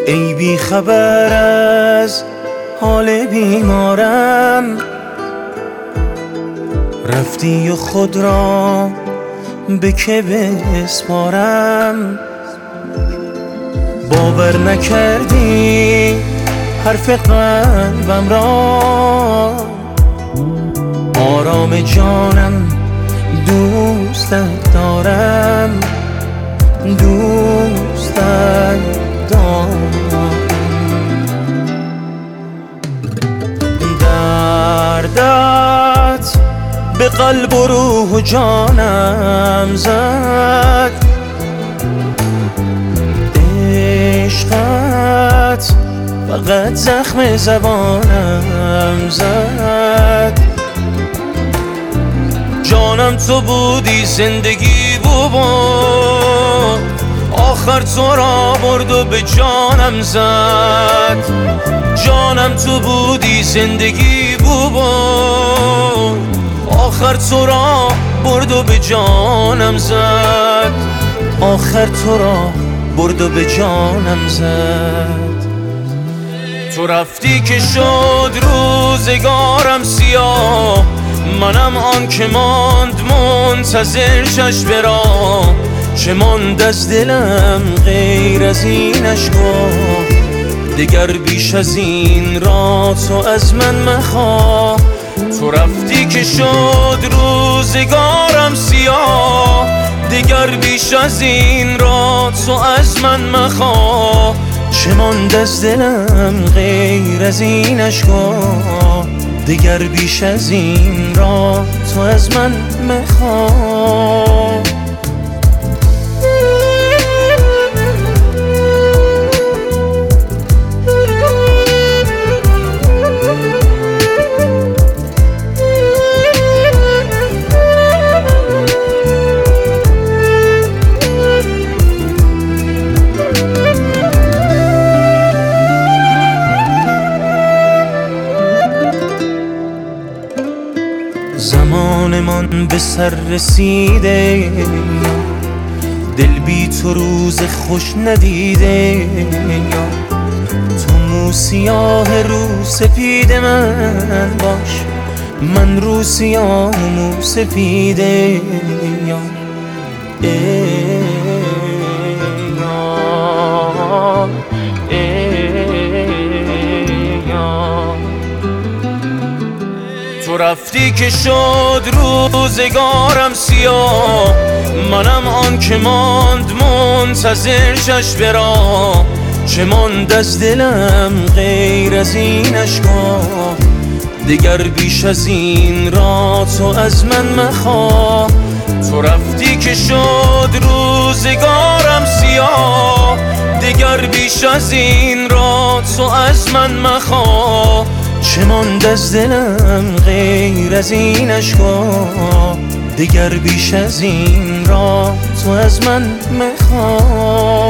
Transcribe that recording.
ای بی خبر از حال بیمارم، رفتی و خود را به که بسپارم. باور نکردی حرف قلبم را، آرام جانم دوستت دارم، دوستت دارم. دردت به قلب و روح و جانم زد، عشقت فقط زخم زبانم زد. جانم تو بودی، زندگی بود، آخر تو را برد و به جانم زد. جانم تو بودی، زندگی بود، آخر تو را برد و به جانم زد. آخر تو را برد و به جانم زد. تو رفتی که شد روزگارم سیاه، منم آن که ماند منتظر چشم را. چه ماند از دلم غیر از این اشکا، دگر بیش از این را تو از من مخواه. تو رفتی که شد روزگارم سیاه، دگر بیش از این را تو از من مخواه. چه ماند از دلم غیر از این اشکا، دگر بیش از این را تو از من مخواه. زمانمان به سر رسیده، دل بی تو روز خوش ندیده. تو مو سیاه رو سپید من باش، من رو سیاه مو سفیده. تو رفتی که شد روزگارم سیاه، منم آن که ماند منتظر چشم را. چه ماند از دلم غیر از این اشکا، دگر بیش از این را تو از من مخواه. تو رفتی که شد روزگارم سیاه، دگر بیش از این را تو از من مخواه. چه ماند از دلم غیر از این اشکا، دگر بیش از این را تو از من مخواه.